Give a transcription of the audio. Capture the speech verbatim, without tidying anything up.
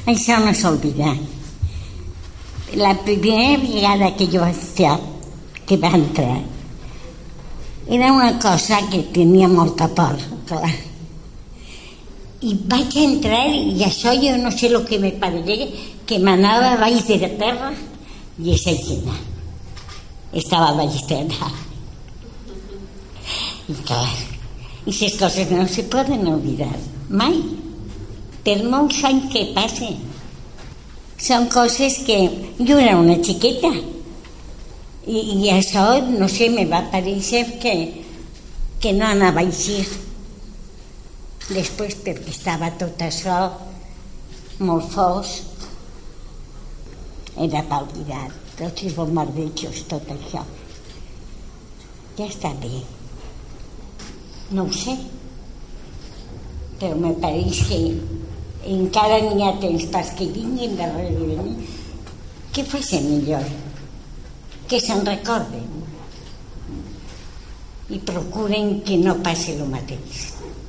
Això no s'oblida. La primera vegada que jo vaig estar, que va entrar, era una cosa que tenia molta por, clar. I vaig entrar i això jo no sé el que me pareixia, que m'anava baix de la terra i esa gent estava baix terra. I clar, aquestes coses no se poden oblidar, mai. Per molts anys que passen. Són coses que... Jo era una xiqueta i, i això, no sé, me va parèixer que, que no anava així. Després, perquè estava tot això molt fosc, era per oblidar tots els bombardejos, tot això. Ja està bé. No ho sé, però me pareix que encara n'hi ha temps perquè vinguin darrere de mi, que facin millor, que se'n recorden i procuren que no passi el mateix.